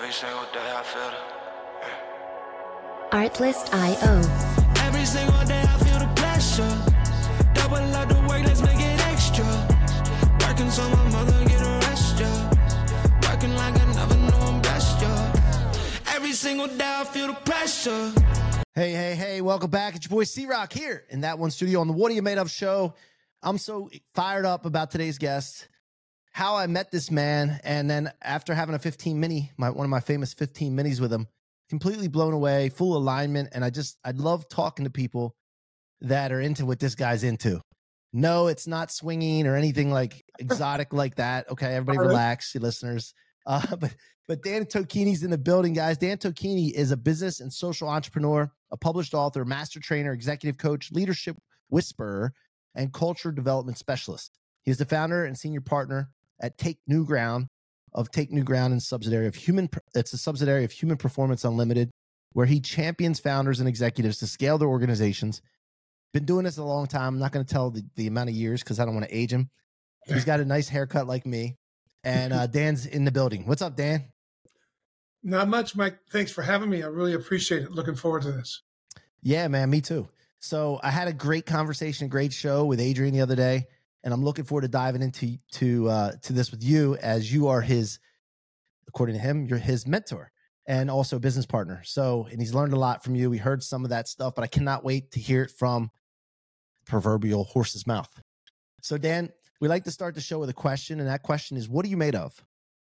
Every single day I feel the Artlist.io. Every single day I feel the pressure. Double up the work, let's make it extra. Working so my mother get a rest, yeah. Working like I never know I'm blessed, yeah. Every single day I feel the pressure. Hey, welcome back. It's your boy C-Rock here in That One Studio on the What Are You Made Of show. I'm so fired up about today's guest, how I met this man, and then after having a 15 mini, one of my famous 15 minis with him, completely blown away, full alignment, and I love talking to people that are into what this guy's into. No, it's not swinging or anything like exotic like that. Okay, everybody relax, you listeners. But Dan Tocchini's in the building, guys. Dan Tocchini is a business and social entrepreneur, a published author, master trainer, executive coach, leadership whisperer, and culture development specialist. He is the founder and senior partner at Take New Ground and subsidiary of Human. It's a subsidiary of Human Performance Unlimited, where he champions founders and executives to scale their organizations. Been doing this a long time. I'm not going to tell the amount of years because I don't want to age him. He's got a nice haircut like me. And Dan's in the building. What's up, Dan? Not much, Mike. Thanks for having me. I really appreciate it. Looking forward to this. Yeah, man, me too. So I had a great conversation, a great show with Adrian the other day, and I'm looking forward to diving into this with you, as you are his, according to him, you're his mentor and also business partner. So, and he's learned a lot from you. We heard some of that stuff, but I cannot wait to hear it from proverbial horse's mouth. So, Dan, we like to start the show with a question, and that question is, what are you made of?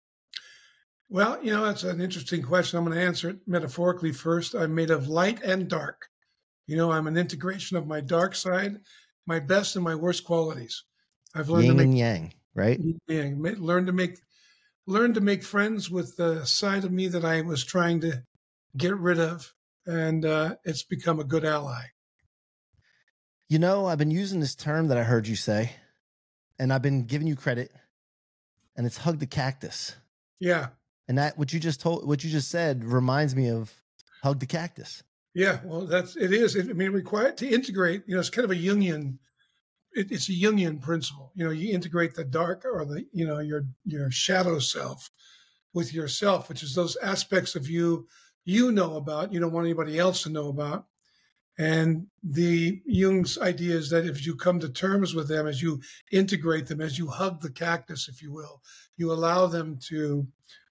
Well, that's an interesting question. I'm going to answer it metaphorically first. I'm made of light and dark. I'm an integration of my dark side, my best and my worst qualities. I've learned Yin to make and yang, right? Yang. Learn to make friends with the side of me that I was trying to get rid of, and it's become a good ally. I've been using this term that I heard you say, and I've been giving you credit, and it's hug the cactus. Yeah. And that what you just said reminds me of hug the cactus. Yeah, well, it is. Required to integrate. It's kind of a Jungian. It's a Jungian principle. You integrate the dark or the your shadow self with yourself, which is those aspects of you know about. You don't want anybody else to know about. And the Jung's idea is that if you come to terms with them, as you integrate them, as you hug the cactus, if you will, you allow them to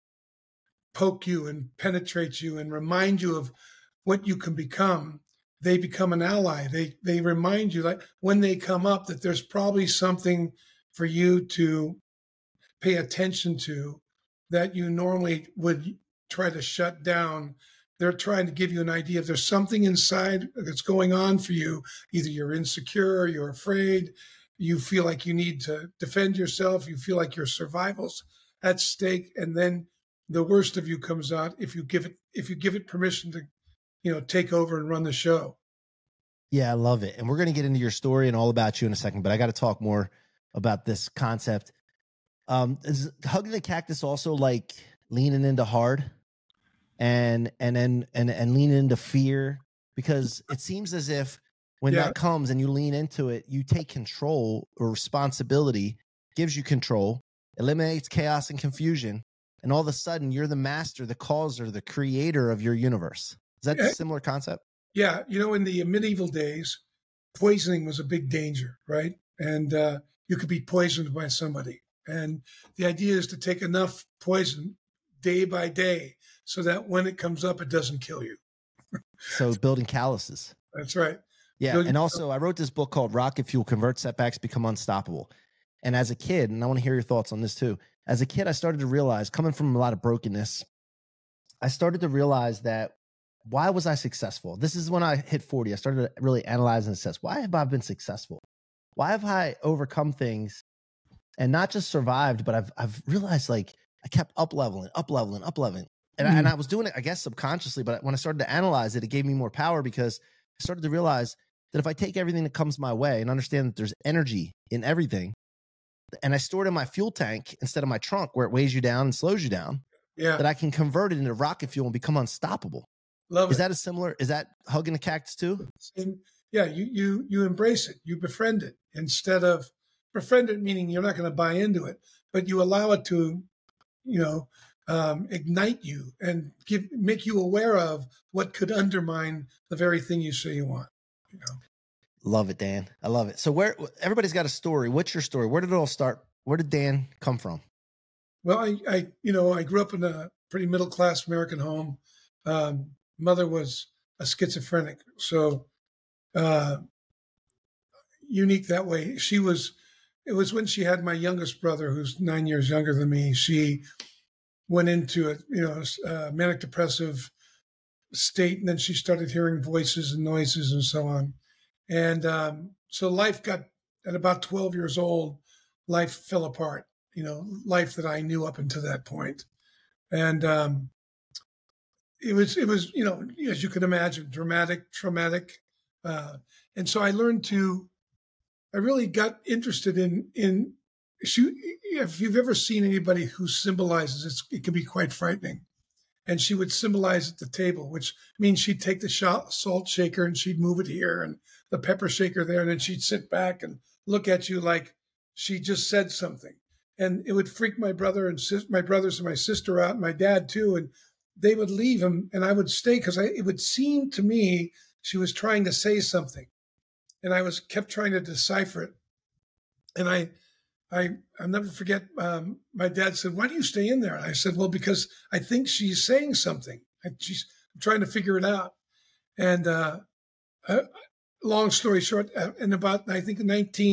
poke you and penetrate you and remind you of what you can become. They become an ally. They remind you, like when they come up, that there's probably something for you to pay attention to that you normally would try to shut down. They're trying to give you an idea if there's something inside that's going on for you. Either you're insecure, you're afraid, you feel like you need to defend yourself, you feel like your survival's at stake, and then the worst of you comes out if you give it permission to take over and run the show. Yeah, I love it. And we're going to get into your story and all about you in a second, but I got to talk more about this concept. Is hugging the cactus also like leaning into hard and leaning into fear? Because it seems as if when that comes and you lean into it, you take control or responsibility, gives you control, eliminates chaos and confusion. And all of a sudden you're the master, the causer, the creator of your universe. Is that a similar concept? Yeah. In the medieval days, poisoning was a big danger, right? And you could be poisoned by somebody. And the idea is to take enough poison day by day so that when it comes up, it doesn't kill you. So building calluses. That's right. Yeah. And also I wrote this book called Rocket Fuel, Convert Setbacks, Become Unstoppable. And as a kid, and I want to hear your thoughts on this too. As a kid, I started to realize, coming from a lot of brokenness, I started to realize that why was I successful? This is when I hit 40. I started to really analyze and assess, why have I been successful? Why have I overcome things and not just survived, but I've realized like I kept up leveling. And I was doing it, I guess, subconsciously. But when I started to analyze it, it gave me more power because I started to realize that if I take everything that comes my way and understand that there's energy in everything, and I store it in my fuel tank instead of my trunk where it weighs you down and slows you down, that I can convert it into rocket fuel and become unstoppable. Love it. Is that hugging the cactus too? And you embrace it. You befriend it instead of befriend it, meaning you're not going to buy into it, but you allow it to, ignite you and make you aware of what could undermine the very thing you say you want. You know? Love it, Dan. I love it. So everybody's got a story. What's your story? Where did it all start? Where did Dan come from? Well, I grew up in a pretty middle-class American home. Mother was a schizophrenic, so unique that way. It was when she had my youngest brother, who's 9 years younger than me. She went into a manic depressive state, and then she started hearing voices and noises and so on. And so life got, at about 12 years old, life fell apart, life that I knew up until that point. And it was, as you can imagine, dramatic, traumatic. And so I really got interested in if you've ever seen anybody who symbolizes, it can be quite frightening. And she would symbolize at the table, which means she'd take the salt shaker and she'd move it here and the pepper shaker there. And then she'd sit back and look at you like she just said something. And it would freak my brothers and my sister out, and my dad too. And they would leave him and I would stay because it would seem to me she was trying to say something. And I kept trying to decipher it. And I'll never forget, my dad said, "Why do you stay in there?" And I said, "Well, because I think she's saying something. I'm trying to figure it out." And long story short, in about, I think,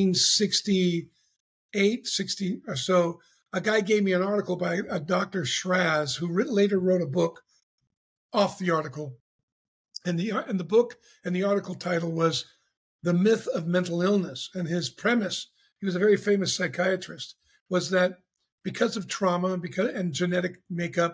1968, 60 or so, a guy gave me an article by a Dr. Schraz, who later wrote a book off the article. And the book and the article title was "The Myth of Mental Illness." And his premise, he was a very famous psychiatrist, was that because of trauma and genetic makeup,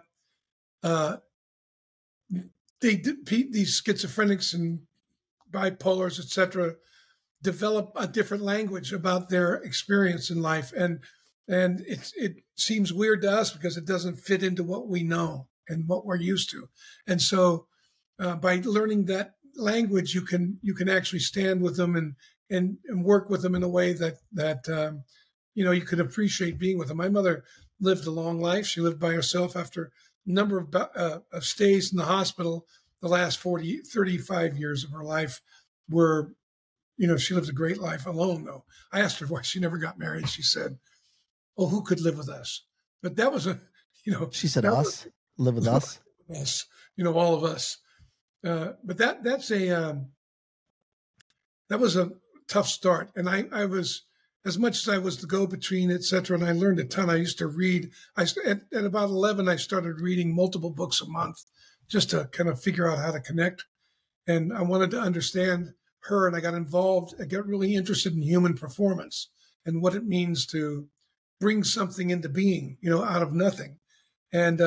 these schizophrenics and bipolars, etc., develop a different language about their experience in life. And it seems weird to us because it doesn't fit into what we know and what we're used to. And so by learning that language, you can actually stand with them and work with them in a way that you can appreciate being with them. My mother lived a long life. She lived by herself after a number of stays in the hospital. The last 35 years of her life were, she lived a great life alone, though. I asked her why she never got married. She said, "Oh, who could live with us?" But that was She said, "Us, live with us." Us, all of us. But that was a tough start. And I was, as much as I was the go-between, et cetera, and I learned a ton. I used to read. At about 11, I started reading multiple books a month just to kind of figure out how to connect. And I wanted to understand her, and I got involved. I got really interested in human performance and what it means to bring something into being, out of nothing. And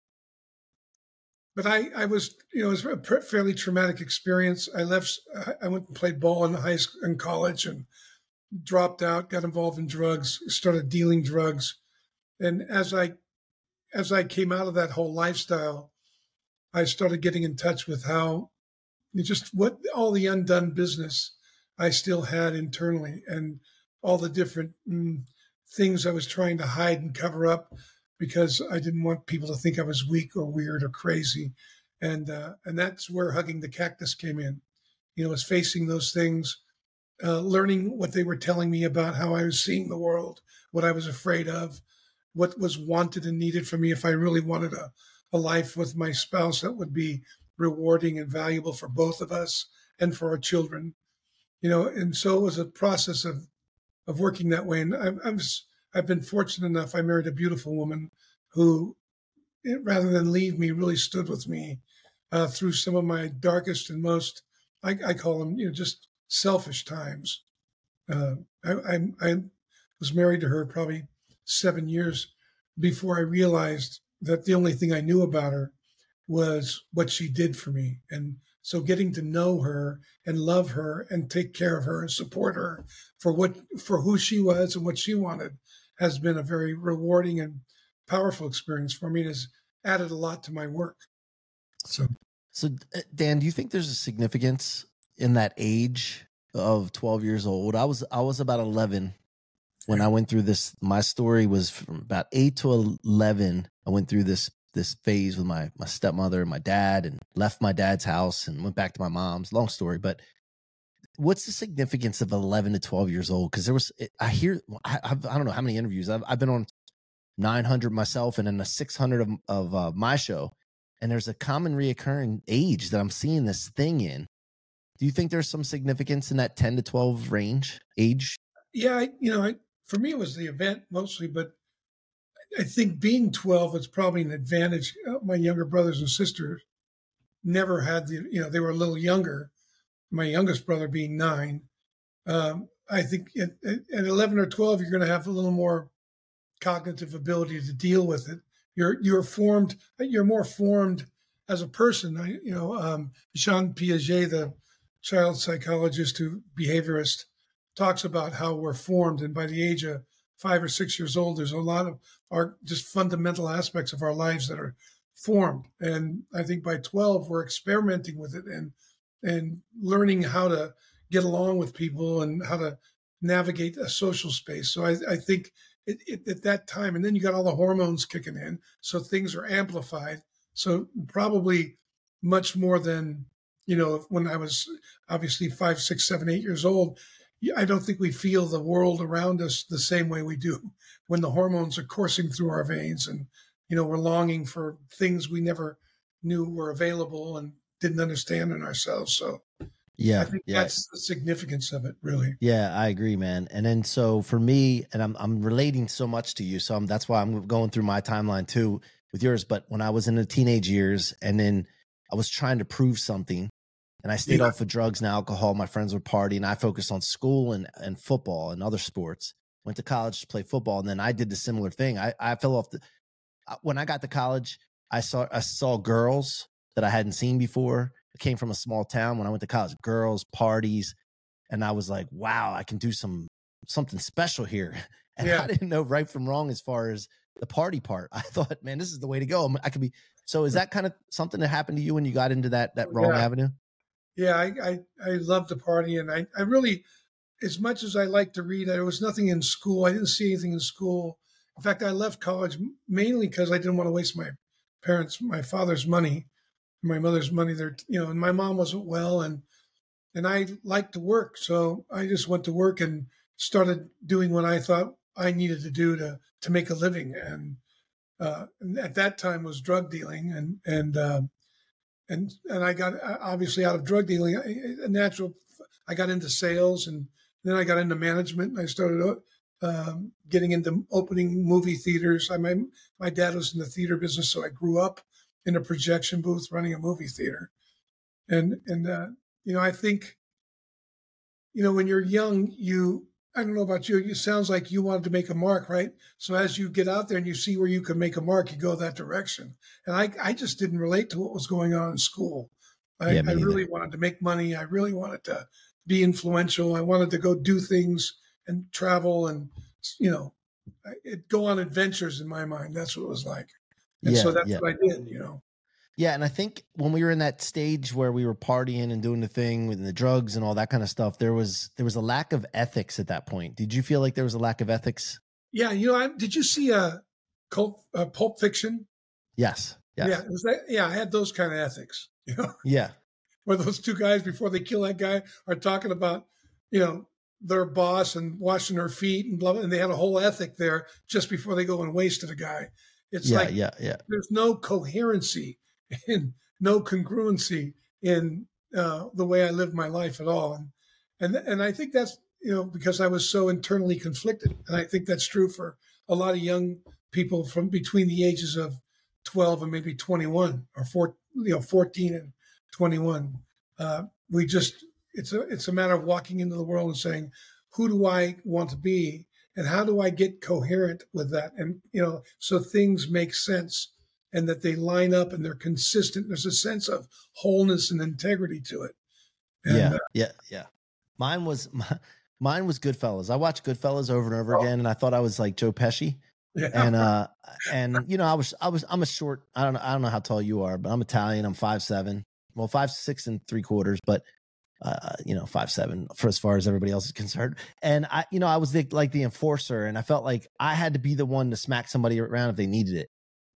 but I was, it was a fairly traumatic experience. I went and played ball in high school and college and dropped out, got involved in drugs, started dealing drugs. And as I came out of that whole lifestyle, I started getting in touch with how what all the undone business I still had internally and all the different things I was trying to hide and cover up because I didn't want people to think I was weak or weird or crazy. And that's where Hugging the Cactus came in. Was facing those things, learning what they were telling me about how I was seeing the world, what I was afraid of, what was wanted and needed for me if I really wanted a life with my spouse that would be rewarding and valuable for both of us and for our children. And so it was a process of working that way. And I've been fortunate enough. I married a beautiful woman who, rather than leave me, really stood with me through some of my darkest and most, I call them, just selfish times. I was married to her probably 7 years before I realized that the only thing I knew about her was what she did for me. And so getting to know her and love her and take care of her and support her for who she was and what she wanted has been a very rewarding and powerful experience for me. It has added a lot to my work. So Dan, do you think there's a significance in that age of 12 years old? I was about 11 when I went through this. My story was from about 8 to 11. I went through this this phase with my stepmother and my dad, and left my dad's house and went back to my mom's. Long story, but what's the significance of 11 to 12 years old? Because I don't know how many interviews I've been on 900 myself, and then the 600 of my show, and there's a common reoccurring age that I'm seeing this thing in. Do you think there's some significance in that 10 to 12 range age? Yeah, for me, it was the event mostly, but I think being 12 is probably an advantage. My younger brothers and sisters never had they were a little younger. My youngest brother being 9. I think at 11 or 12, you're going to have a little more cognitive ability to deal with it. You're more formed as a person. Jean Piaget, the child psychologist behaviorist, talks about how we're formed, and by the age of 5 or 6 years old, there's a lot of our just fundamental aspects of our lives that are formed. And I think by 12, we're experimenting with it and learning how to get along with people and how to navigate a social space. So I think at that time, and then you got all the hormones kicking in, so things are amplified. So probably much more than, when I was obviously 5, 6, 7, 8 years old. I don't think we feel the world around us the same way we do when the hormones are coursing through our veins, and, we're longing for things we never knew were available and didn't understand in ourselves. So yeah, I think that's the significance of it, really. Yeah, I agree, man. And then so for me, and I'm relating so much to you, so that's why I'm going through my timeline too with yours. But when I was in the teenage years, and then I was trying to prove something, and I stayed off of drugs and alcohol. My friends were partying. I focused on school and football and other sports. Went to college to play football, and then I did the similar thing. I fell off when I got to college. I saw girls that I hadn't seen before. I came from a small town. When I went to college, girls, parties, and I was like, wow, I can do something special here. And I didn't know right from wrong as far as the party part. I thought, man, this is the way to go. I could be. So is that kind of something that happened to you when you got into that wrong avenue? Yeah, I love to party, and I really, as much as I like to read, there was nothing in school. I didn't see anything in school. In fact, I left college mainly because I didn't want to waste my father's money, my mother's money. And my mom wasn't well, and I liked to work, so I just went to work and started doing what I thought I needed to do to make a living. And at that time was drug dealing, and I got obviously out of drug dealing, I got into sales, and then I got into management, and I started getting into opening movie theaters. My dad was in the theater business, so I grew up in a projection booth running a movie theater. And I think, when you're young, I don't know about you, it sounds like you wanted to make a mark, right? So as you get out there and you see where you can make a mark, you go that direction. And I just didn't relate to what was going on in school. I really wanted to make money. I really wanted to be influential. I wanted to go do things and travel and, go on adventures in my mind. That's what it was like. And so that's what I did, Yeah, and I think when we were in that stage where we were partying and doing the thing with the drugs and all that kind of stuff, there was a lack of ethics at that point. Did you feel like there was a lack of ethics? Yeah, did you see Pulp Fiction? Yes. Yeah, I had those kind of ethics. Yeah. Where those two guys before they kill that guy are talking about, their boss and washing their feet and blah, blah, and they had a whole ethic there just before they go and wasted a guy. It's there's no coherency and no congruency in the way I live my life at all. And I think that's, because I was so internally conflicted. And I think that's true for a lot of young people from between the ages of 12 and maybe 21 or 14 and 21. It's a matter of walking into the world and saying, who do I want to be? And how do I get coherent with that? And, so things make sense and that they line up and they're consistent. There's a sense of wholeness and integrity to it. And, yeah. Mine was Goodfellas. I watched Goodfellas over and over again, and I thought I was like Joe Pesci. Yeah. And I'm a short, I don't know how tall you are, but I'm Italian. I'm 5'7", well, 5'6 3/4", but 5'7" for as far as everybody else is concerned. And I was like the enforcer, and I felt like I had to be the one to smack somebody around if they needed it.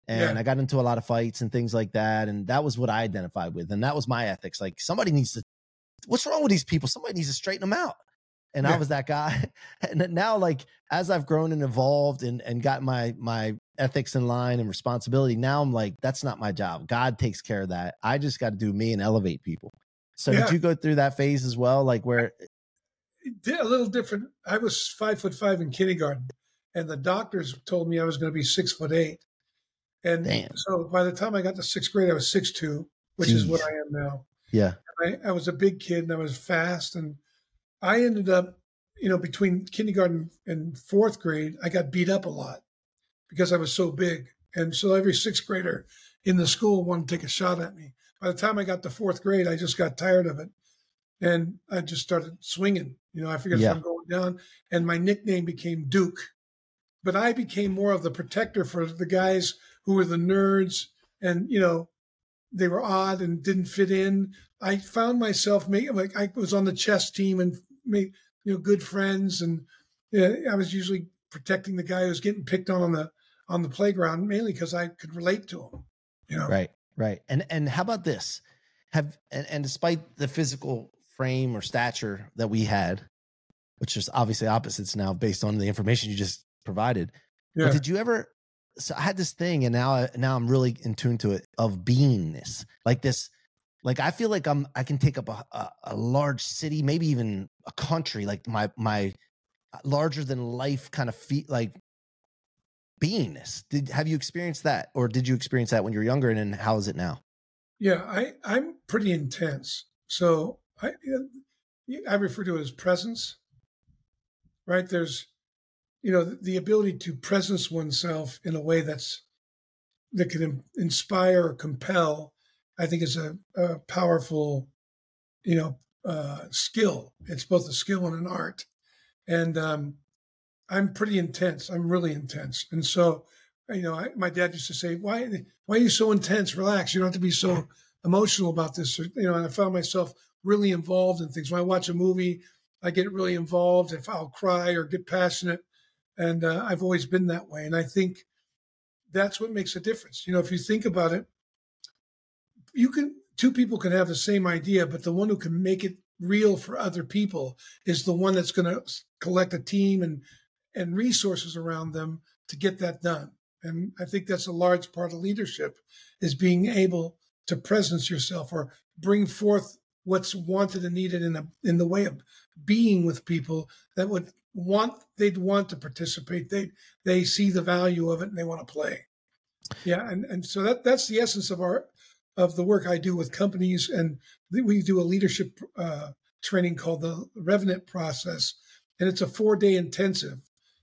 and Yeah. I got into a lot of fights and things like that. And that was what I identified with. And that was my ethics. Like, somebody needs to, what's wrong with these people? Somebody needs to straighten them out. And I Yeah. was that guy. And now, like, as I've grown and evolved and got my ethics in line and responsibility, now I'm like, that's not my job. God takes care of that. I just got to do me and elevate people. So Yeah. did you go through that phase as well? Like, where, A little different. I was 5'5" in kindergarten, and the doctors told me I was going to be 6'8". And damn. so by the time I got to sixth grade, I was 6'2", which is what Jeez. I am now. Yeah. I was a big kid and I was fast. And I ended up, between kindergarten and fourth grade, I got beat up a lot because I was so big. And so every sixth grader in the school wanted to take a shot at me. By the time I got to fourth grade, I just got tired of it. And I just started swinging. I figured Yeah. if I'm going down, and my nickname became Duke. But I became more of the protector for the guys who were the nerds, and they were odd and didn't fit in. I found myself like I was on the chess team and made good friends, and I was usually protecting the guy who was getting picked on the playground, mainly because I could relate to him. Right. And how about this? And despite the physical frame or stature that we had, which is obviously opposites now based on the information you just provided, Yeah. but did you ever? So I had this thing, and now I'm really in tune to it, of beingness, like this. Like, I feel like I can take up a large city, maybe even a country, like my larger than life kind of like beingness. Have you experienced that, or did you experience that when you were younger, and then how is it now? Yeah, I'm pretty intense. So I refer to it as presence, right? There's, the ability to presence oneself in a way that can inspire or compel, I think is a powerful, skill. It's both a skill and an art. And I'm pretty intense. I'm really intense. And so, my dad used to say, why are you so intense? Relax. You don't have to be so emotional about this. And I found myself really involved in things. When I watch a movie, I get really involved. If I'll cry or get passionate. And I've always been that way. And I think that's what makes a difference. If you think about it, two people can have the same idea, but the one who can make it real for other people is the one that's going to collect a team and resources around them to get that done. And I think that's a large part of leadership, is being able to presence yourself or bring forth what's wanted and needed in the way of being with people that they'd want to participate. They see the value of it and they want to play. Yeah. And so that's the essence of the work I do with companies. And we do a leadership training called the Revenant process. And it's a 4-day intensive.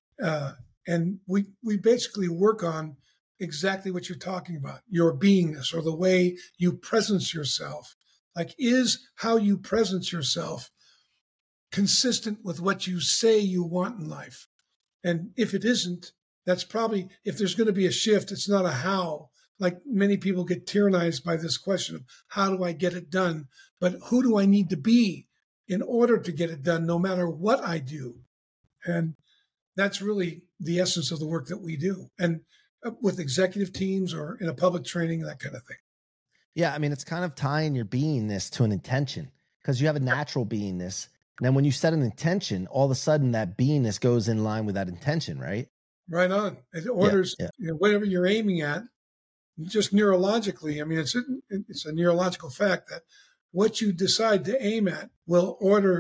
And we basically work on exactly what you're talking about, your beingness, or the way you presence yourself. Like, is how you presence yourself consistent with what you say you want in life? And if it isn't, that's probably, if there's going to be a shift, it's not a how. Like, many people get tyrannized by this question of how do I get it done? But who do I need to be in order to get it done, no matter what I do? And that's really the essence of the work that we do. And with executive teams or in a public training, that kind of thing. Yeah, I mean, it's kind of tying your beingness to an intention, because you have a natural beingness. And then when you set an intention, all of a sudden that beingness goes in line with that intention, right? Right on. It orders whatever you're aiming at, just neurologically. I mean, it's a neurological fact that what you decide to aim at will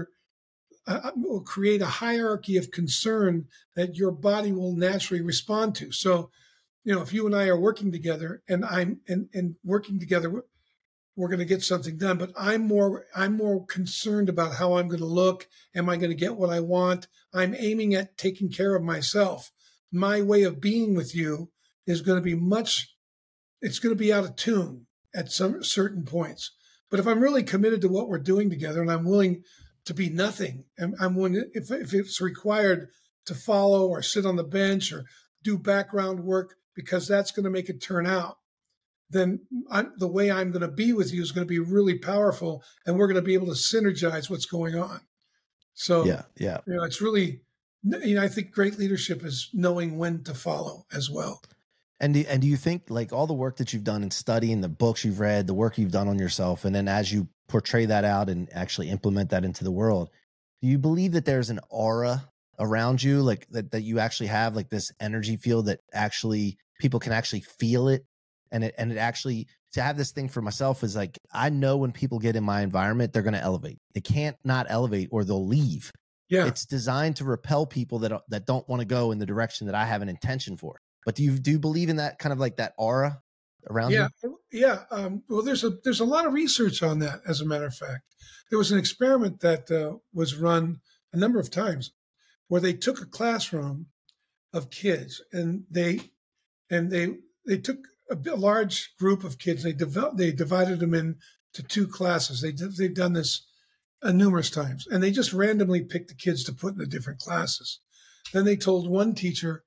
create a hierarchy of concern that your body will naturally respond to. So, if you and I are working together and and working together, we're going to get something done. But I'm more concerned about how I'm going to look. Am I going to get what I want? I'm aiming at taking care of myself. My way of being with you is going to be it's going to be out of tune at some certain points. But if I'm really committed to what we're doing together, and I'm willing to be nothing, and I'm willing, if it's required, to follow or sit on the bench or do background work, because that's going to make it turn out, then the way I'm going to be with you is going to be really powerful, and we're going to be able to synergize what's going on. So, yeah. It's really, I think great leadership is knowing when to follow as well. And do you think like all the work that you've done in studying, the books you've read, the work you've done on yourself, and then as you portray that out and actually implement that into the world, do you believe that there's an aura around you, like that you actually have like this energy field that actually people can actually feel it? And it actually, to have this thing for myself is like, I know when people get in my environment, they're going to elevate. They can't not elevate or they'll leave. Yeah. It's designed to repel people that don't want to go in the direction that I have an intention for. But do you believe in that kind of like that aura around you? Yeah. Well, there's a lot of research on that. As a matter of fact, there was an experiment that was run a number of times where they took a classroom of kids and they took a large group of kids. They divided them into two classes. They've done this numerous times, and they just randomly picked the kids to put in the different classes. Then they told one teacher,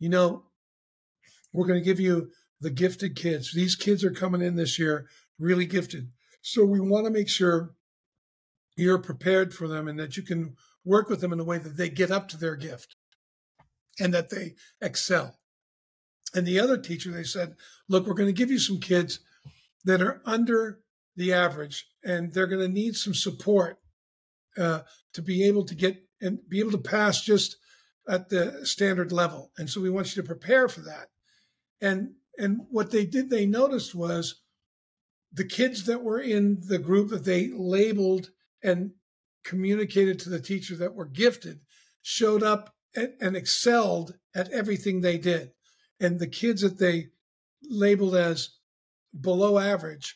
we're going to give you the gifted kids. These kids are coming in this year really gifted. So we want to make sure you're prepared for them and that you can work with them in a way that they get up to their gift and that they excel. And the other teacher, they said, look, we're going to give you some kids that are under the average and they're going to need some support to be able to get and be able to pass just at the standard level. And so we want you to prepare for that. And what they noticed was the kids that were in the group that they labeled and communicated to the teacher that were gifted showed up and excelled at everything they did. And the kids that they labeled as below average,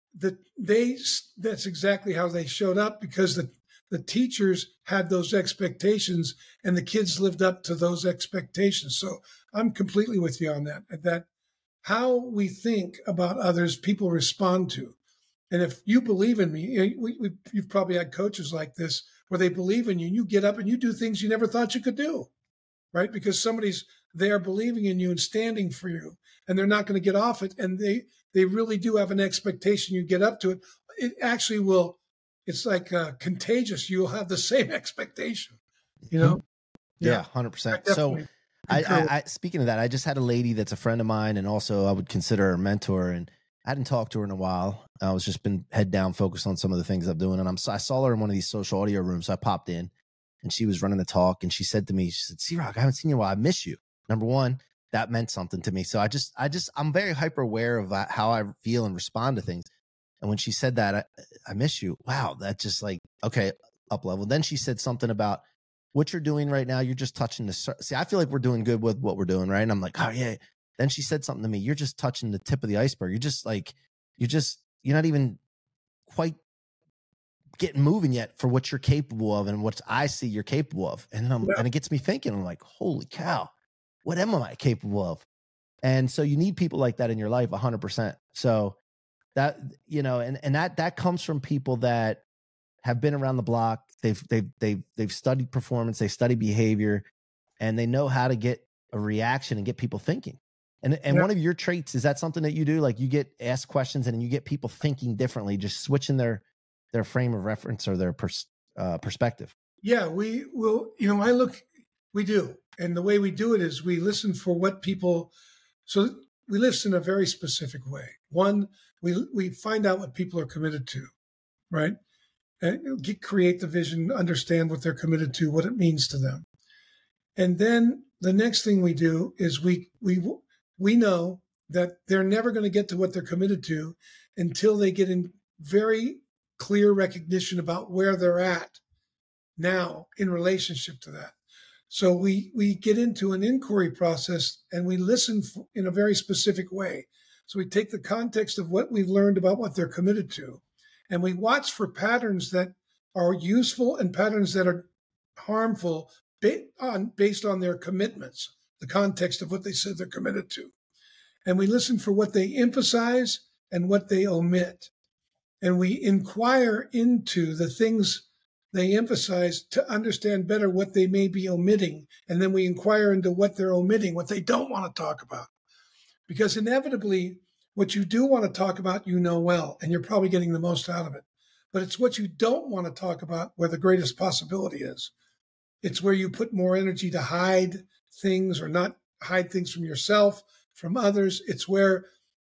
that's exactly how they showed up, because the teachers had those expectations and the kids lived up to those expectations. So I'm completely with you on that how we think about others, people respond to. And if you believe in me, you've probably had coaches like this where they believe in you and you get up and you do things you never thought you could do, right? Because somebody's there believing in you and standing for you, and they're not going to get off it. And they really do have an expectation you get up to it. It actually will, it's like contagious. You'll have the same expectation, Yeah, 100%. So I speaking of that, I just had a lady that's a friend of mine, and also I would consider her a mentor, and I hadn't talked to her in a while. I was just been head down focused on some of the things I'm doing. And I saw her in one of these social audio rooms. So I popped in and she was running the talk, and she said to me, she said, C-Rock, I haven't seen you in a while. I miss you. Number one, that meant something to me. So I'm very hyper aware of how I feel and respond to things. And when she said that, I miss you. Wow. That just like, okay, up level. Then she said something about what you're doing right now. You're just touching the see, I feel like we're doing good with what we're doing. Right. And I'm like, oh yeah. Then she said something to me. You're just touching the tip of the iceberg. You're not even quite getting moving yet for what you're capable of and what I see you're capable of. And and it gets me thinking, I'm like, holy cow, what am I capable of? And so you need people like that in your life 100%. So that, and that comes from people that have been around the block. They've studied performance, they study behavior, and they know how to get a reaction and get people thinking. And one of your traits, is that something that you do? Like you get asked questions and you get people thinking differently, just switching their frame of reference or their perspective. Yeah, we will. We do. And the way we do it is we listen for what people, so we listen in a very specific way. One, we find out what people are committed to, right? And create the vision, understand what they're committed to, what it means to them. And then the next thing we do is we know that they're never going to get to what they're committed to until they get in very clear recognition about where they're at now in relationship to that. So we get into an inquiry process and we listen in a very specific way. So we take the context of what we've learned about what they're committed to, and we watch for patterns that are useful and patterns that are harmful based on their commitments, the context of what they said they're committed to. And we listen for what they emphasize and what they omit. And we inquire into the things they emphasize to understand better what they may be omitting. And then we inquire into what they're omitting, what they don't want to talk about. Because inevitably, what you do want to talk about, you know well, and you're probably getting the most out of it. But it's what you don't want to talk about where the greatest possibility is. It's where you put more energy to hide things or not hide things from yourself, from others. It's where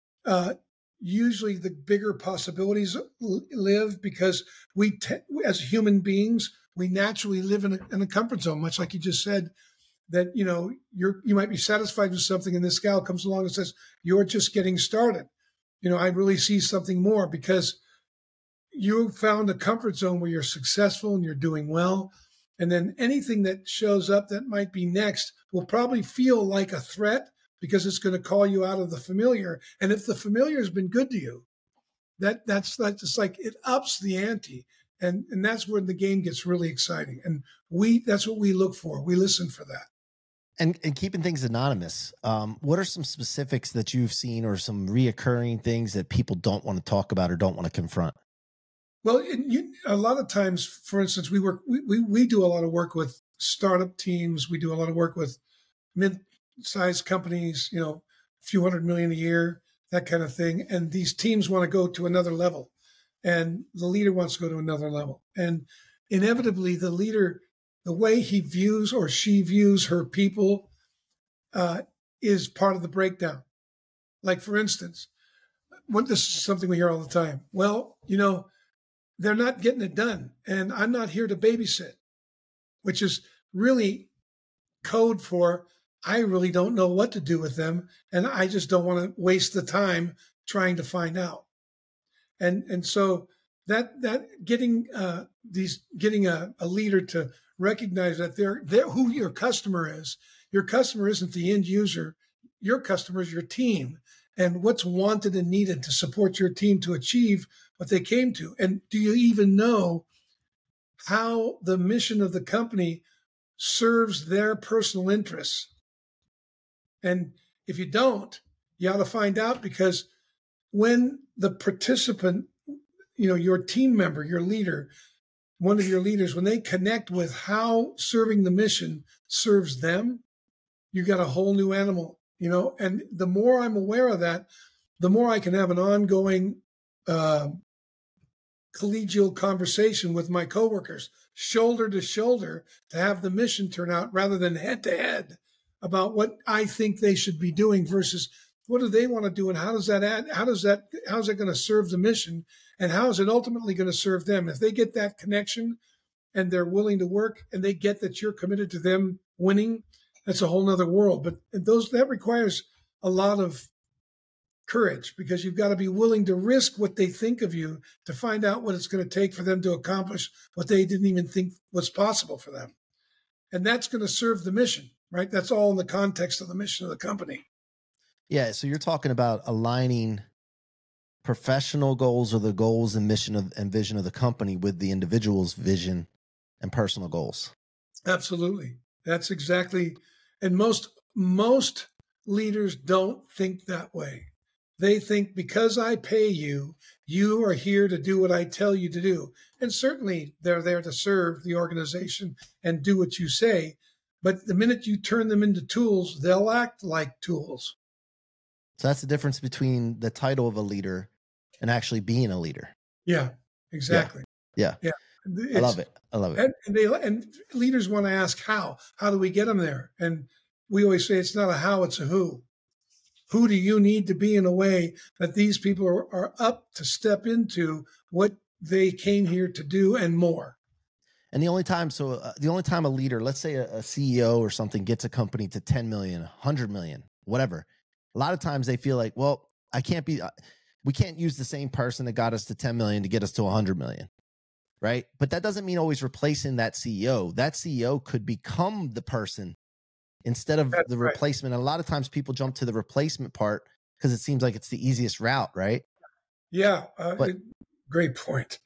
usually the bigger possibilities live, because as human beings, we naturally live in a comfort zone, much like you just said, that, you might be satisfied with something, and this gal comes along and says, you're just getting started. I really see something more, because you found a comfort zone where you're successful and you're doing well. And then anything that shows up that might be next will probably feel like a threat, because it's going to call you out of the familiar. And if the familiar has been good to you, that's just like, it ups the ante. And that's where the game gets really exciting. And that's what we look for. We listen for that. And keeping things anonymous, what are some specifics that you've seen, or some reoccurring things that people don't want to talk about or don't want to confront? Well, a lot of times, for instance, we do a lot of work with startup teams. We do a lot of work with mid-sized companies, a few $100 million a year, that kind of thing. And these teams want to go to another level, and the leader wants to go to another level. And inevitably, the leader, the way he views or she views her people, is part of the breakdown. Like, for instance, this is something we hear all the time. Well, they're not getting it done, and I'm not here to babysit, which is really code for, I really don't know what to do with them, and I just don't want to waste the time trying to find out. And so that getting a leader to recognize that they're who your customer is. Your customer isn't the end user. Your customer is your team, and what's wanted and needed to support your team to achieve what they came to. And do you even know how the mission of the company serves their personal interests? And if you don't, you ought to find out, because when the participant, your team member, your leader, one of your leaders, when they connect with how serving the mission serves them, you got a whole new animal, and the more I'm aware of that, the more I can have an ongoing collegial conversation with my coworkers, shoulder to shoulder, to have the mission turn out, rather than head to head about what I think they should be doing versus what do they want to do, and how's it going to serve the mission, and how is it ultimately going to serve them? If they get that connection and they're willing to work, and they get that you're committed to them winning, that's a whole nother world. But that requires a lot of courage, because you've got to be willing to risk what they think of you to find out what it's going to take for them to accomplish what they didn't even think was possible for them. And that's going to serve the mission, right? That's all in the context of the mission of the company. Yeah. So you're talking about aligning professional goals, or the goals and mission and vision of the company, with the individual's vision and personal goals. Absolutely. That's exactly. And most leaders don't think that way. They think, because I pay you, you are here to do what I tell you to do. And certainly they're there to serve the organization and do what you say. But the minute you turn them into tools, they'll act like tools. So that's the difference between the title of a leader and actually being a leader. Yeah, exactly. Yeah. I love it. And leaders want to ask how do we get them there? And we always say, it's not a how, it's a who. Who do you need to be in a way that these people are up to step into what they came here to do and more? And the only time a leader, let's say a CEO or something, gets a company to 10 million, 100 million, whatever, a lot of times they feel like, well, we can't use the same person that got us to 10 million to get us to 100 million. Right. But that doesn't mean always replacing that CEO. That CEO could become the person instead of the replacement. And a lot of times people jump to the replacement part because it seems like it's the easiest route, right? Yeah. Great point.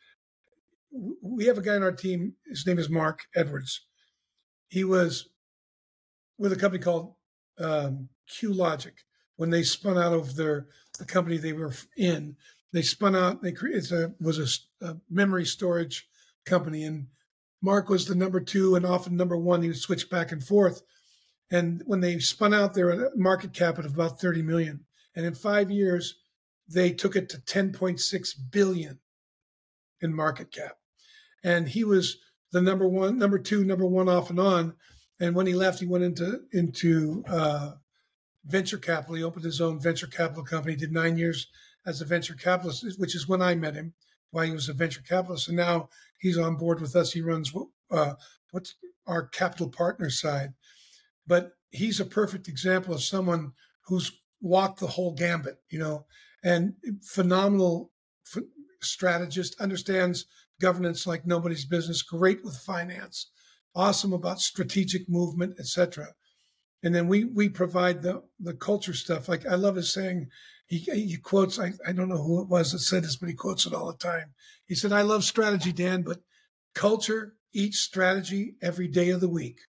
We have a guy on our team. His name is Mark Edwards. He was with a company called QLogic. When they spun out of the company they were in, they spun out. It was a memory storage company, and Mark was the number 2 and often number 1. He would switch back and forth. And when they spun out, they were at a market cap of about 30 million. And in 5 years, they took it to 10.6 billion in market cap. And he was the number 1 off and on. And when he left, he went into venture capital. He opened his own venture capital company, did 9 years as a venture capitalist, which is when I met him, while he was a venture capitalist. And now he's on board with us. He runs what's our capital partner side. But he's a perfect example of someone who's walked the whole gambit, and phenomenal strategist, understands governance like nobody's business, great with finance, awesome about strategic movement, etc. And then we provide the culture stuff. Like I love his saying, he quotes, I don't know who it was that said this, but he quotes it all the time. He said, "I love strategy, Dan, but culture eats strategy every day of the week."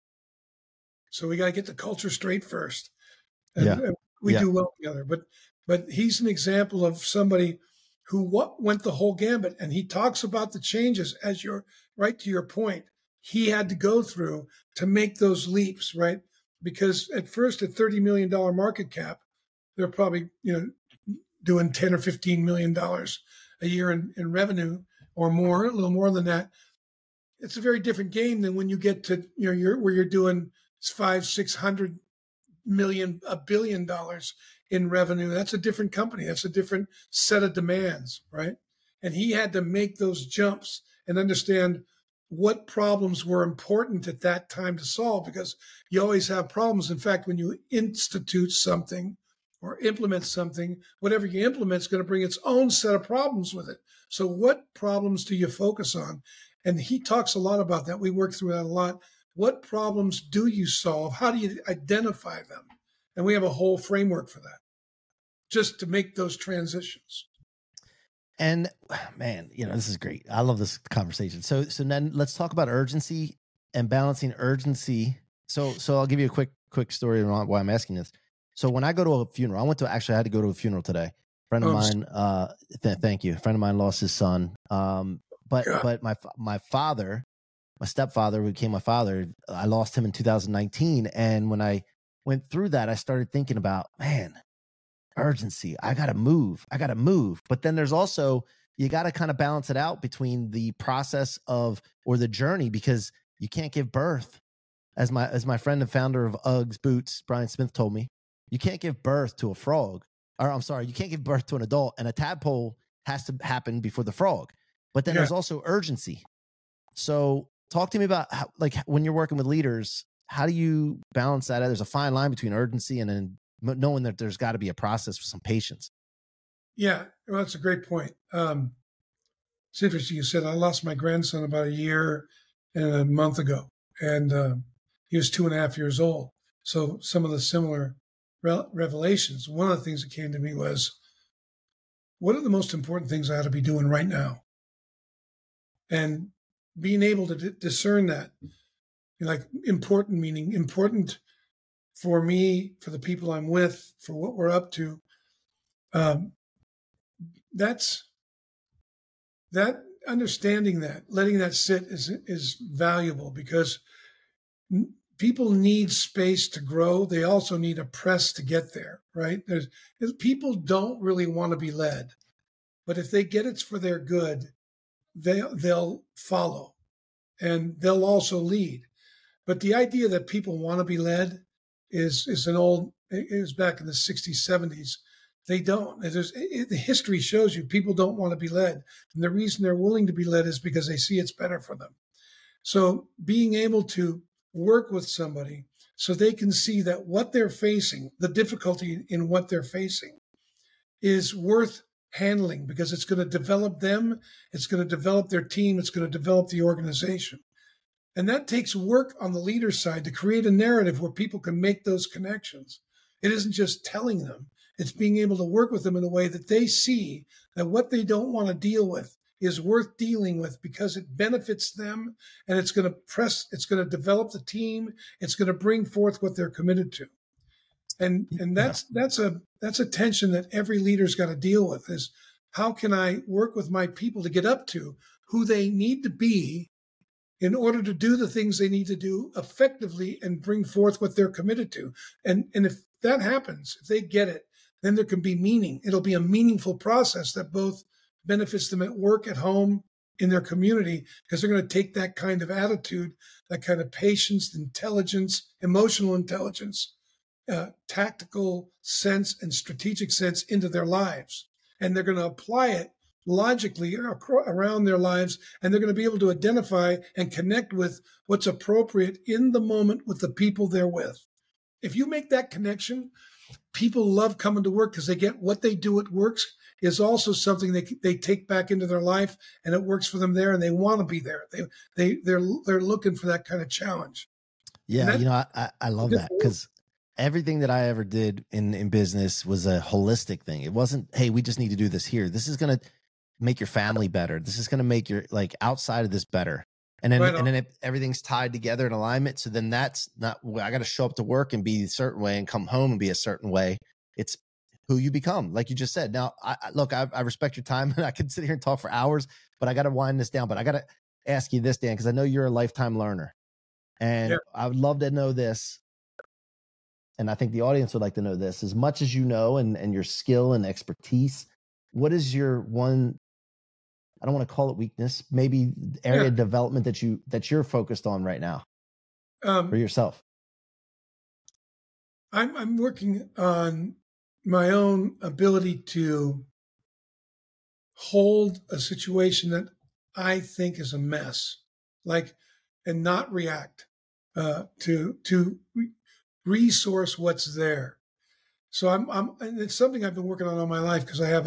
So we got to get the culture straight first. And we do well together. But he's an example of somebody who went the whole gambit. And he talks about the changes, as you're right to your point, he had to go through to make those leaps, right? Because at first, at $30 million market cap, they're probably, doing $10 or $15 million a year in revenue or more, a little more than that. It's a very different game than when you get to, where you're doing $500-600 million, $1 billion in revenue. That's a different company. That's a different set of demands, right? And he had to make those jumps and understand what problems were important at that time to solve, because you always have problems. In fact, when you institute something or implement something, whatever you implement is going to bring its own set of problems with it. So what problems do you focus on? And he talks a lot about that. We work through that a lot. What problems do you solve? How do you identify them? And we have a whole framework for that, just to make those transitions. And man, this is great. I love this conversation. So then let's talk about urgency and balancing urgency. So I'll give you a quick story around why I'm asking this. So when I go to a funeral, I had to go to a funeral today. A friend of mine, thank you. A friend of mine lost his son. But my father, my stepfather, who became my father, I lost him in 2019. And when I went through that, I started thinking about, man, urgency. I got to move. But then there's also, you got to kind of balance it out between the process or the journey, because you can't give birth. As my friend and founder of Uggs Boots, Brian Smith, told me, you can't give birth to a frog. Or I'm sorry, you can't give birth to an adult, and a tadpole has to happen before the frog. But then there's also urgency. So talk to me about how, like, when you're working with leaders, how do you balance that? There's a fine line between urgency and then knowing that there's got to be a process with some patience. Yeah, well, that's a great point. It's interesting you said I lost my grandson about a year and a month ago, and he was 2.5 years old. So some of the similar revelations, one of the things that came to me was, what are the most important things I ought to be doing right now? And being able to discern that, like important, meaning important for me, for the people I'm with, for what we're up to. That's that understanding, that letting that sit is valuable, because people need space to grow. They also need a press to get there, right? People don't really want to be led, but if they get it's for their good, they'll follow, and they'll also lead. But the idea that people want to be led is back in the 60s, 70s. They don't. The history shows you people don't want to be led. And the reason they're willing to be led is because they see it's better for them. So being able to work with somebody so they can see that what they're facing, the difficulty in what they're facing, is worth handling, because it's going to develop them, it's going to develop their team, it's going to develop the organization. And that takes work on the leader side to create a narrative where people can make those connections. It isn't just telling them, it's being able to work with them in a way that they see that what they don't want to deal with is worth dealing with, because it benefits them, and it's going to develop the team, it's going to bring forth what they're committed to. And that's a tension that every leader's got to deal with, is how can I work with my people to get up to who they need to be in order to do the things they need to do effectively and bring forth what they're committed to. And if that happens, if they get it, then there can be meaning. It'll be a meaningful process that both benefits them at work, at home, in their community, because they're going to take that kind of attitude, that kind of patience, intelligence, emotional intelligence, tactical sense and strategic sense into their lives. And they're going to apply it logically around their lives, and they're going to be able to identify and connect with what's appropriate in the moment with the people they're with. If you make that connection, people love coming to work because they get what they do at works is also something they take back into their life, and it works for them there, and they want to be there. They're looking for that kind of challenge. Yeah, I love that, because everything that I ever did in business was a holistic thing. It wasn't, hey, we just need to do this here. This is going to make your family better. This is going to make your, like, outside of this better. And then everything's tied together in alignment. So then that's not, I got to show up to work and be a certain way and come home and be a certain way. It's who you become, like you just said. Now, I respect your time, and I can sit here and talk for hours, but I got to wind this down. But I got to ask you this, Dan, because I know you're a lifetime learner, and I would love to know this. And I think the audience would like to know this. As much as you know, and your skill and expertise, what is your one, I don't want to call it weakness, maybe area of development that you're focused on right now for yourself? I'm working on my own ability to hold a situation that I think is a mess, and not react, to resource what's there. So and it's something I've been working on all my life, because I have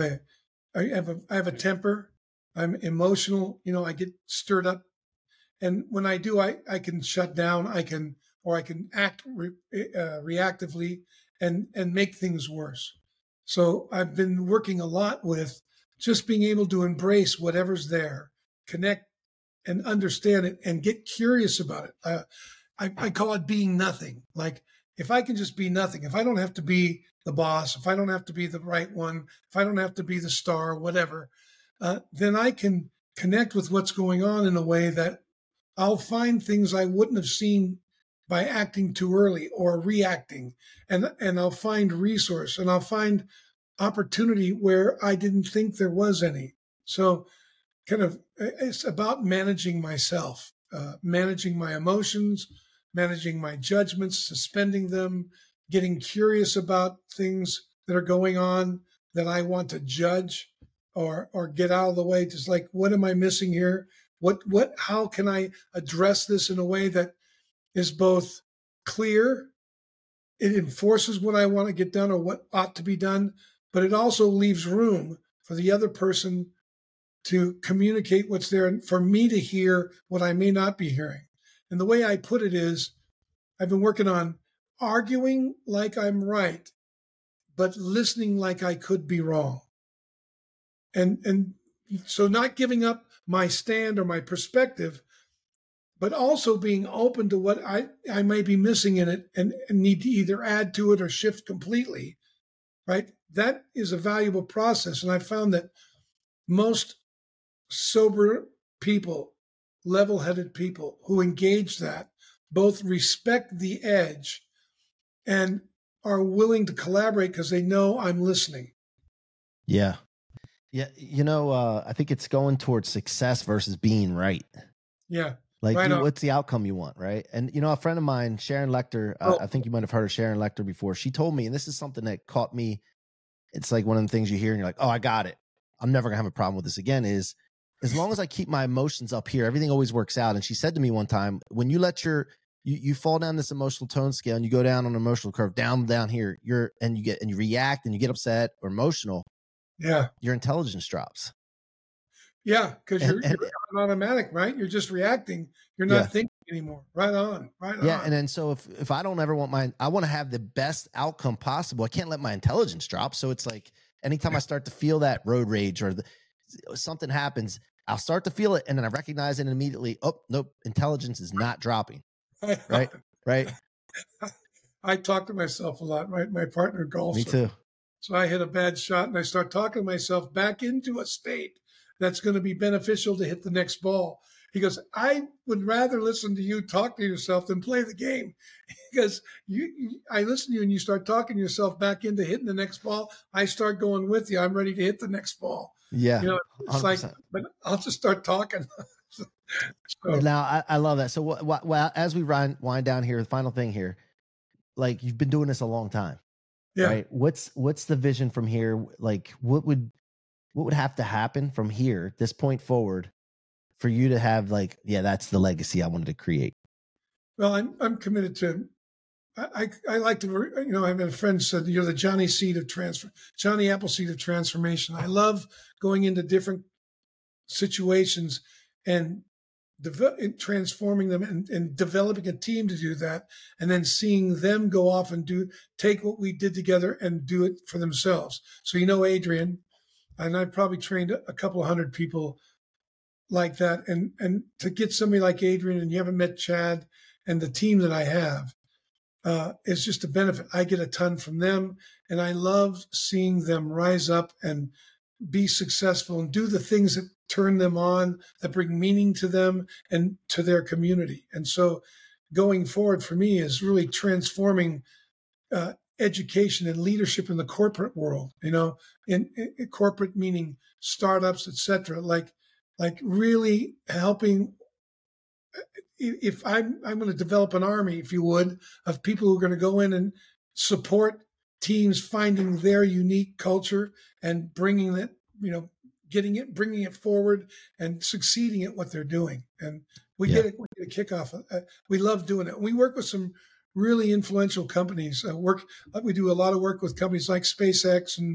a temper. I'm emotional. I get stirred up, and when I do, I can shut down. I can act reactively and make things worse. So I've been working a lot with just being able to embrace whatever's there, connect and understand it, and get curious about it. I call it being nothing. Like, if I can just be nothing, if I don't have to be the boss, if I don't have to be the right one, if I don't have to be the star, whatever, then I can connect with what's going on in a way that I'll find things I wouldn't have seen by acting too early or reacting. And I'll find resource, and I'll find opportunity where I didn't think there was any. So it's about managing myself, managing my emotions, managing my judgments, suspending them, getting curious about things that are going on that I want to judge or get out of the way. Just like, what am I missing here? How can I address this in a way that is both clear, it enforces what I want to get done or what ought to be done, but it also leaves room for the other person to communicate what's there and for me to hear what I may not be hearing. And the way I put it is, I've been working on arguing like I'm right, but listening like I could be wrong. And so not giving up my stand or my perspective, but also being open to what I may be missing in it and need to either add to it or shift completely, right? That is a valuable process. And I found that most sober people, level-headed people who engage that, both respect the edge and are willing to collaborate because they know I'm listening. Yeah. Yeah. I think it's going towards success versus being right. Yeah. Like, right what's the outcome you want, right? And, a friend of mine, Sharon Lecter, I think you might have heard of Sharon Lecter before. She told me, and this is something that caught me, it's like one of the things you hear and you're like, oh, I got it. I'm never going to have a problem with this again, is as long as I keep my emotions up here, everything always works out. And she said to me one time, when you let you fall down this emotional tone scale and you go down on an emotional curve, down here, you react and you get upset or emotional. Yeah. Your intelligence drops. Yeah. Because you're automatic, right? You're just reacting. You're not thinking anymore. Right on. Yeah. And then, so if I don't ever I want to have the best outcome possible. I can't let my intelligence drop. So it's like, anytime I start to feel that road rage or something happens, I'll start to feel it. And then I recognize it immediately. Oh, nope. Intelligence is not dropping. Right. I talk to myself a lot, right? My partner golfs. Me too. So I hit a bad shot and I start talking to myself back into a state that's going to be beneficial to hit the next ball. He goes, I would rather listen to you talk to yourself than play the game, because I listen to you and you start talking yourself back into hitting the next ball. I start going with you. I'm ready to hit the next ball. Yeah. It's 100%. Like, but I'll just start talking. So. Now, I love that. So as we wind down here, the final thing here, like you've been doing this a long time, Yeah. right? What's the vision from here? Like what would have to happen from here, this point forward, for you to have like, yeah, that's the legacy I wanted to create? Well, I'm committed to. I like to, I have a friend said, you're the Johnny Appleseed of transformation. I love going into different situations and transforming them and developing a team to do that. And then seeing them go off and take what we did together and do it for themselves. So, Adrian, and I've probably trained a couple of hundred people like that. And to get somebody like Adrian, and you haven't met Chad and the team that I have, it's just a benefit. I get a ton from them, and I love seeing them rise up and be successful and do the things that turn them on, that bring meaning to them and to their community. And so going forward for me is really transforming education and leadership in the corporate world, in corporate meaning startups, et cetera, like really helping. If I'm going to develop an army, if you would, of people who are going to go in and support teams finding their unique culture and bringing it, bringing it forward and succeeding at what they're doing. And we get a kickoff. We love doing it. We work with some really influential companies. We do a lot of work with companies like SpaceX, and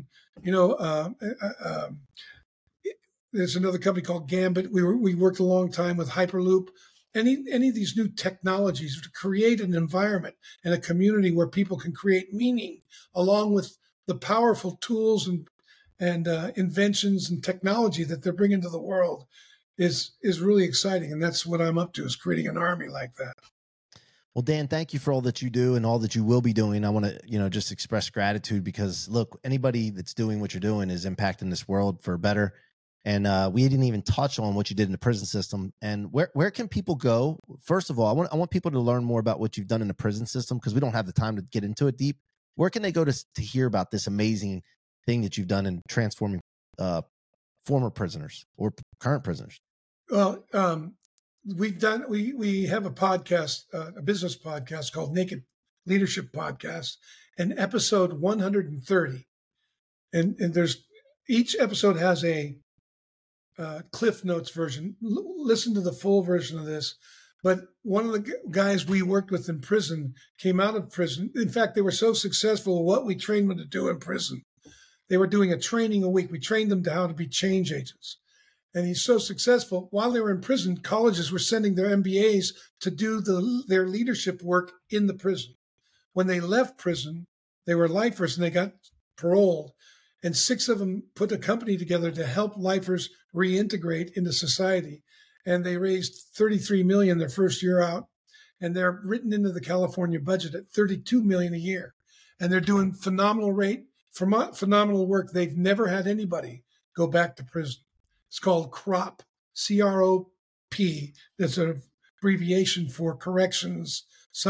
there's another company called Gambit. We worked a long time with Hyperloop. Any of these new technologies to create an environment and a community where people can create meaning, along with the powerful tools and inventions and technology that they're bringing to the world, is really exciting. And that's what I'm up to, is creating an army like that. Well, Dan, thank you for all that you do and all that you will be doing. I want to, just express gratitude, because look, anybody that's doing what you're doing is impacting this world for better. And we didn't even touch on what you did in the prison system. And where can people go? First of all, I want people to learn more about what you've done in the prison system, because we don't have the time to get into it deep. Where can they go to hear about this amazing thing that you've done in transforming former prisoners or current prisoners? Well, we have a podcast, a business podcast called Naked Leadership Podcast, and episode 130. And there's, each episode has a Cliff Notes version. Listen to the full version of this. But one of the guys we worked with in prison came out of prison. In fact, they were so successful at what we trained them to do in prison. They were doing a training a week. We trained them to how to be change agents. And he's so successful. While they were in prison, colleges were sending their MBAs to do their leadership work in the prison. When they left prison, they were lifers and they got paroled. And 6 of them put a company together to help lifers reintegrate into society. And they raised $33 million their first year out. And they're written into the California budget at $32 million a year. And they're doing phenomenal work. They've never had anybody go back to prison. It's called CROP, C-R-O-P. That's an abbreviation for corrections,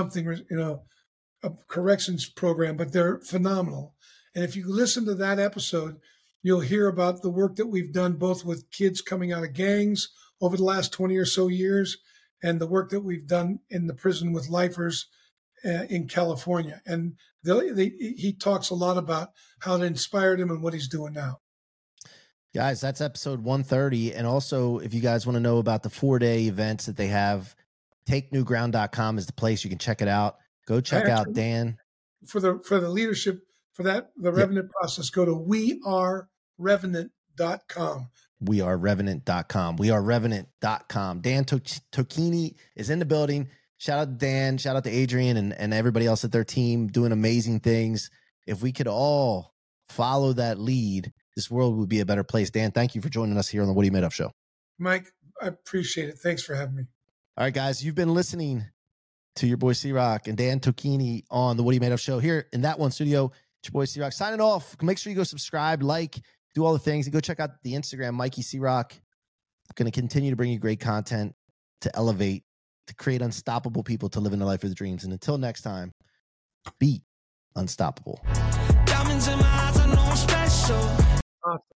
a corrections program, but they're phenomenal. And if you listen to that episode, you'll hear about the work that we've done both with kids coming out of gangs over the last 20 or so years, and the work that we've done in the prison with lifers in California. And he talks a lot about how it inspired him and what he's doing now. Guys, that's episode 130. And also, if you guys want to know about the 4-day events that they have, takenewground.com is the place. You can check it out. Go check out Dan. For the leadership, the Revenant process, go to wearerevenant.com. Wearerevenant.com. Wearerevenant.com. Dan Tocchini is in the building. Shout out to Dan. Shout out to Adrian and everybody else at their team doing amazing things. If we could all follow that lead, this world would be a better place. Dan, thank you for joining us here on the What Are You Made Of show. Mike, I appreciate it. Thanks for having me. All right, guys, you've been listening to your boy C-Rock and Dan Tocchini on the What Are You Made Of show here in That One Studio. It's your boy C-Rock signing off. Make sure you go subscribe, like, do all the things, and go check out the Instagram, Mikey C-Rock. Going to continue to bring you great content to elevate, to create unstoppable people to live in the life of their dreams. And until next time, be unstoppable. Diamonds in my eyes, I know I'm special. Awesome.